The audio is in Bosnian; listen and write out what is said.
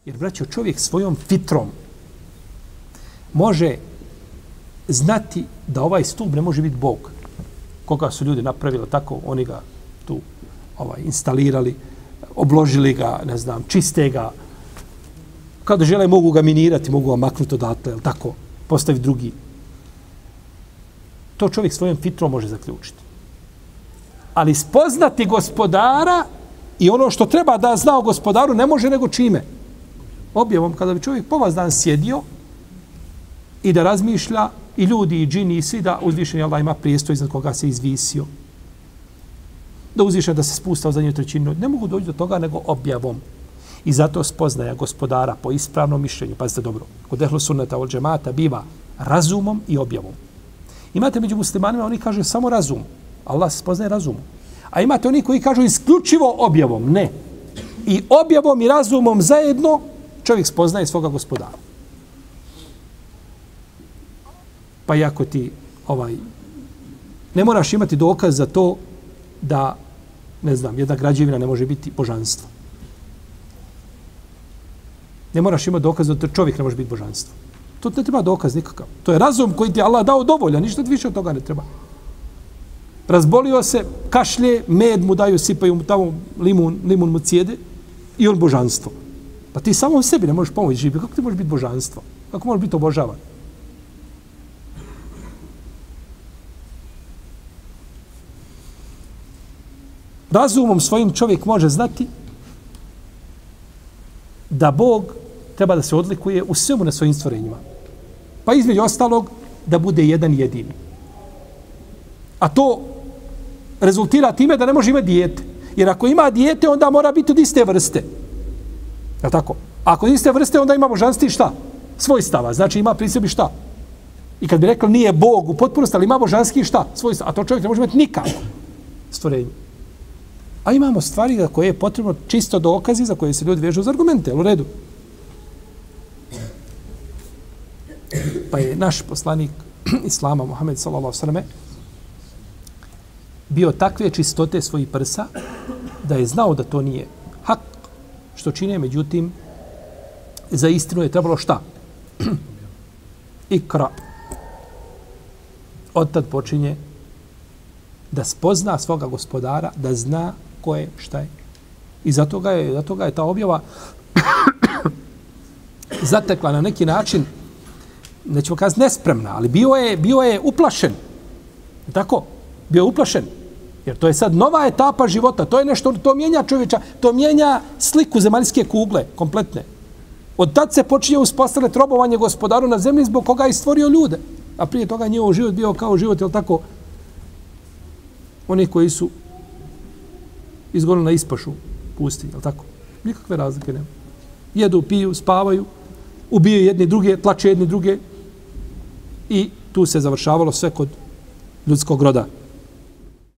Jer, braćo, čovjek svojom fitrom može znati da ovaj stup ne može biti Bog. Koga su ljudi napravili tako, oni ga tu instalirali, obložili ga, ne znam, čiste ga. Kada žele, mogu ga minirati, mogu ga maknuti odatle, jel tako, postaviti drugi. To čovjek svojom fitrom može zaključiti. Ali spoznati gospodara i ono što treba da zna o gospodaru ne može nego čime? Objavom. Kada bi čovjek po vas dan sjedio i da razmišlja i ljudi, i džini, i svi da uzvišeni Allah ima prijestol iznad koga se izvisio. Da uzvišen da se spustao za nju trećinu. Ne mogu doći do toga nego objavom. I zato spoznaja gospodara po ispravnom mišljenju, pazite dobro, kod ehlu sunneta od džemata biva razumom i objavom. Imate među muslimanima, oni kažu samo razum. Allah se spoznaje razumom. A imate oni koji kažu isključivo objavom. Ne. I objavom i razumom zajedno čovjek spoznaje svoga gospodara. Pa iako ti ne moraš imati dokaz za to da, ne znam, jedna građevina ne može biti božanstvo. Ne moraš imati dokaz da čovjek ne može biti božanstvo. To ne treba dokaz nikakav. To je razum koji ti Allah dao dovoljan, ništa više od toga ne treba. Razbolio se, kašlje, med mu daju, sipaju mu tamo limun mu cijede i on božanstvo. Pa ti samo u sebi ne možeš pomoći živjeti. Kako ti možeš biti božanstvo? Kako možeš biti obožavan? Razumom svojim čovjek može znati da Bog treba da se odlikuje u svemu na svojim stvorenjima. Pa između ostalog da bude jedan jedini. A to rezultira time da ne može imati dijete. Jer ako ima dijete, onda mora biti od iste vrste. Je tako? Ako od iste vrste, onda ima božanstvo i šta? Svojstava. Znači ima pri sebi šta? I kad bi rekli nije Bog u potpunosti, ali ima božanski šta? Svojstava. A to čovjek ne može imati nikako stvorenje. A imamo stvari za koje je potrebno čisto dokazi za koje se ljudi vežu za argumente. U redu. Pa je naš poslanik Islama, Muhammed sallallahu alejhi ve selleme, bio takve čistote svojih prsa da je znao da to nije hak što čine, međutim za istinu je trebalo šta? Ikra. Odtad počinje da spozna svoga gospodara, da zna ko je, šta je. I zato ga je ta objava zatekla na neki način, nećemo kazati nespremna, ali bio je uplašen. Tako? Bio je uplašen. Jer to je sad nova etapa života. To je nešto, to mijenja čovječa, to mijenja sliku zemaljske kugle, kompletne. Od tad se počinje uspostavljati robovanje gospodaru na zemlji zbog koga je stvorio ljude. A prije toga njihov život bio kao život, jel tako, oni koji su izgonili na ispašu pustinje, jel tako? Nikakve razlike nema. Jedu, piju, spavaju, ubijaju jedni druge, tlače jedni druge i tu se završavalo sve kod ljudskog roda.